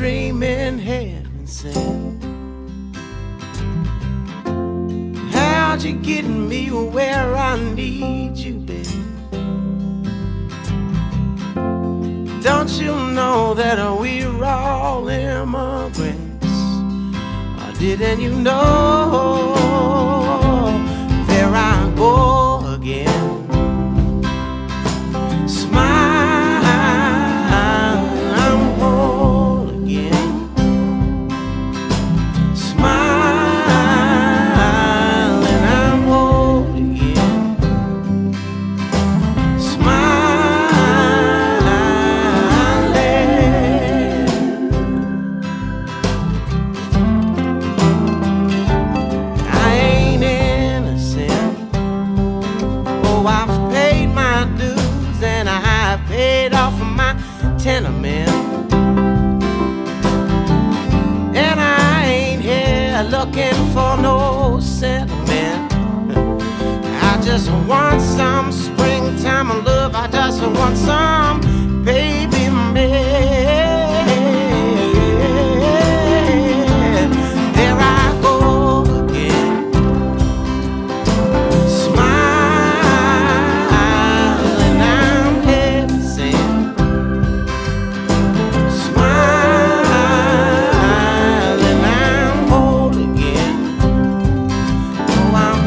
dreaming heaven sent. How'd you get me where I need you, baby? Don't you know that we're all immigrants? Or didn't you know? There I go again. Smile, I'm whole again. Smile and I'm whole again. I ain't innocent. Oh, I've paid my dues and I've paid off my tenement. And I ain't here looking for no settlement. I just want some springtime love. I just want some baby man. There I go again. Smile and I'm heavy sent. Smile and I'm whole again. Oh, I'm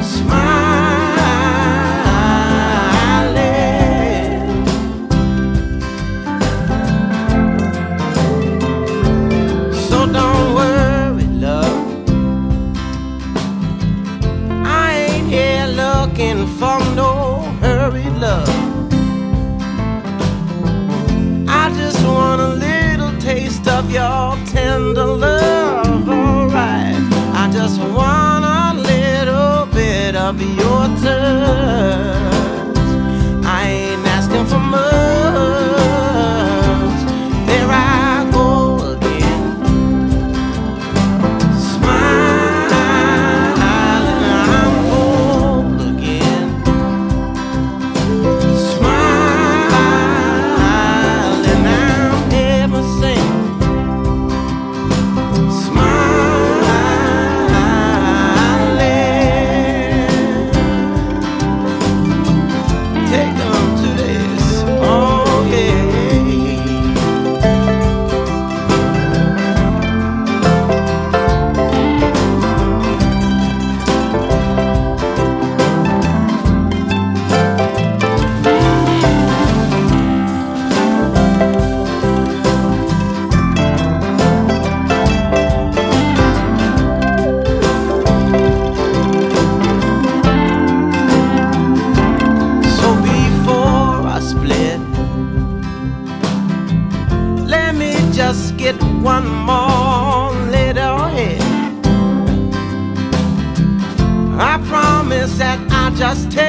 smiling. So don't worry, love. I ain't here looking for no hurry, love. I just want a little taste of your tender love, alright. I just want a little bit of your touch. I ain't asking for much. There I go again. Smile and I'm whole again. Smile and I'm ever sing. Smiling. Take them to this. Oh yeah. So before I split, let me just get one more little hit. I promise that I'll just tell